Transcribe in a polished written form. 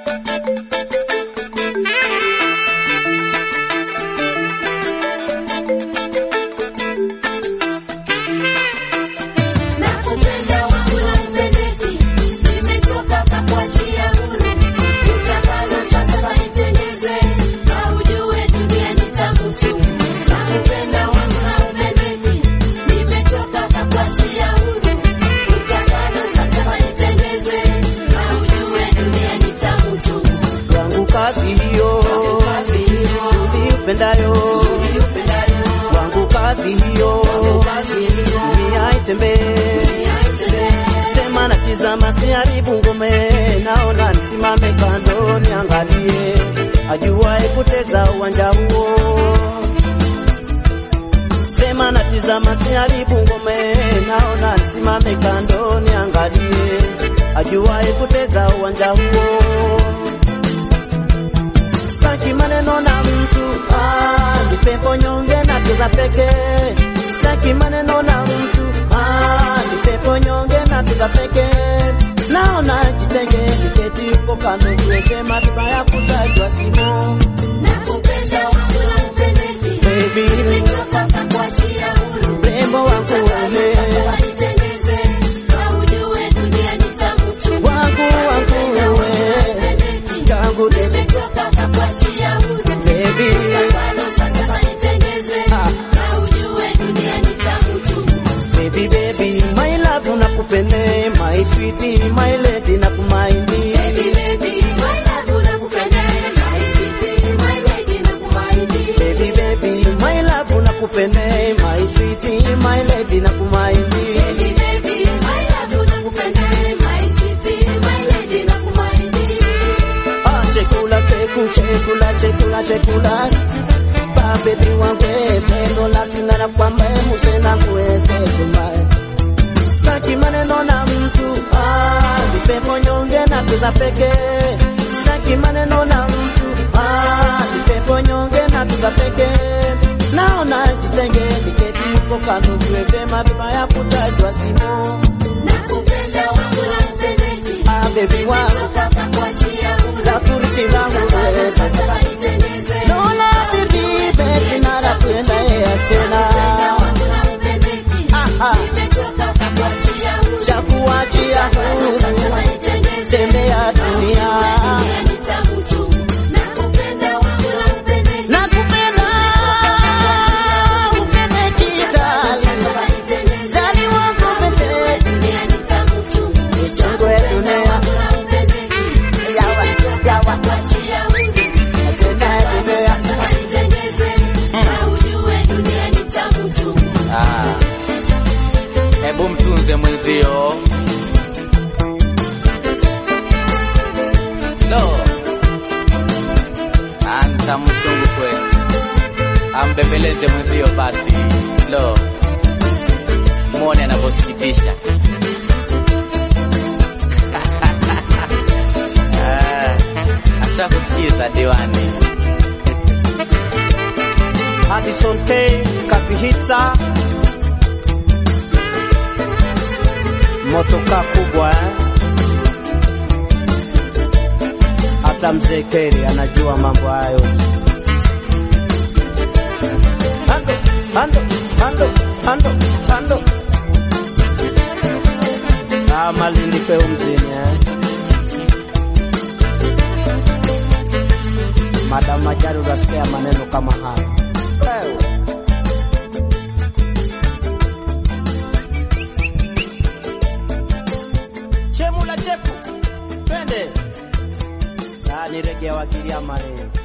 wangu kazi hiyo dunia itembee. Sema natizama siharibu ngome, naona nisimame kando niangalie, ajuaye kuteza uwanja huo. Sema natizama siharibu ngome, naona nisimame kando niangalie, ajuaye kuteza uwanja huo. Sitaki maneno na mtu, ni pepo nyonge na tuza pekee. Sitaki maneno na mtu, ni pepo nyonge na tuza pekee. Naona jitenge niketi uko kando, tuweke matiba ya kutajwa simo. Nakupenda wangu na upendezi, baby nimechoka kukuachia huru. Rembo wangu wewe, nitengeneze, ujue dunia ni tamu tu. wangu wewe, yangu nimechoka kukuachia huru. baby baby, my love nakupende, my sweetie, my lady nakumaindi. Baby, my love nakupende, my sweetie, my lady nakumaindi. Baby, my love nakupende, my sweetie, my lady nakumaindi. Baby, my love nakupende, my sweetie, my lady nakumaindi. Chekula baby wangu pendo la sina na kwamba musena kuweze kumai. Sitaki maneno na mtu, ni pepo nyonge na tuza pekee. Sitaki maneno na mtu, ni pepo nyonge na tuza pekee. Naona jitenge niketi uko kando, tuweke matiba ya kutajwa simo. Nakupenda wangu na upendezi, baby wangu kukuachia huru. la kurichi langu wewe, Lola bibi besi na la kuenda ya sena. Chakuachia huru, tembea dunia. Nakupenda upende kitali, zali wangu pete changwe dunia. Yawa tena dunia. Hebu mtunze mwenzio. Lo, anta mchungu kweli, ambembeleze mwenzio basi. Lo, muone anavyosikitisha. Ashakusikiza diwani. Addison K Kapihita, motoka kubwa hata mzee Keri anajua mambo hayo yote. Ando Malindi pe mjini Madam Majaru unasikia maneno kama haya. Chemula cheku pende ni regea wakiria maneno.